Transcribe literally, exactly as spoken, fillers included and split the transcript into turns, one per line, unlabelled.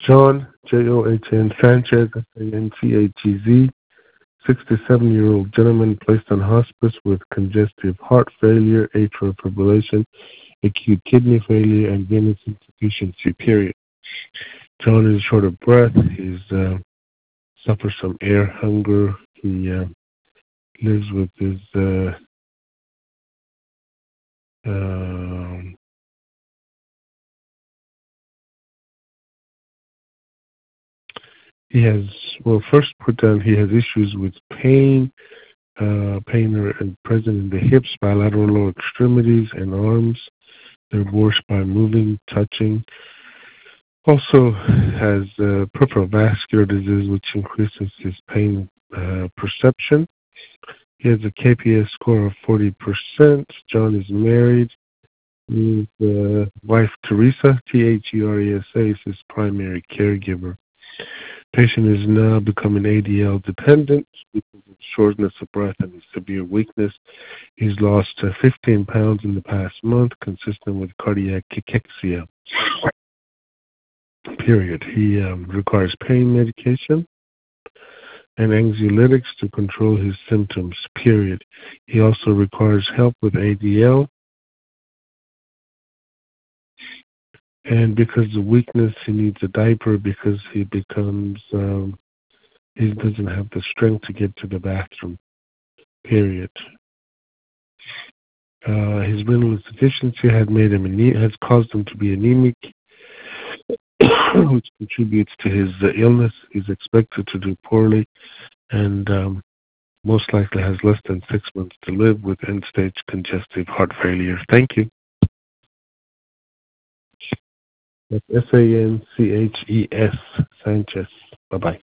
John, J O H N Sanchez, S A N C H E Z, sixty-seven-year-old gentleman placed on hospice with congestive heart failure, atrial fibrillation, acute kidney failure, and venous insufficiency, period. John is short of breath. He's uh, suffers from air hunger. He uh, lives with his uh, um, he has, well, first put down he has issues with pain, uh, pain are present in the hips, bilateral lower extremities, and arms. They're worse by moving, touching. Also has uh, peripheral vascular disease, which increases his pain uh, perception. He has a K P S score of forty percent. John is married. His uh, wife, Teresa, T H E R E S A, is his primary caregiver. Patient is now becoming A D L dependent because of shortness of breath and severe weakness. He's lost uh, fifteen pounds in the past month, consistent with cardiac cachexia. Period. He um, requires pain medication and anxiolytics to control his symptoms. Period. He also requires help with A D L. And because of weakness, he needs a diaper because he becomes, um, he doesn't have the strength to get to the bathroom. Period. Uh, his renal insufficiency had made him ane- has caused him to be anemic, which contributes to his uh, illness. He's expected to do poorly, and um, most likely has less than six months to live with end-stage congestive heart failure. Thank you. That's S A N C H E S, Sanchez. Bye-bye.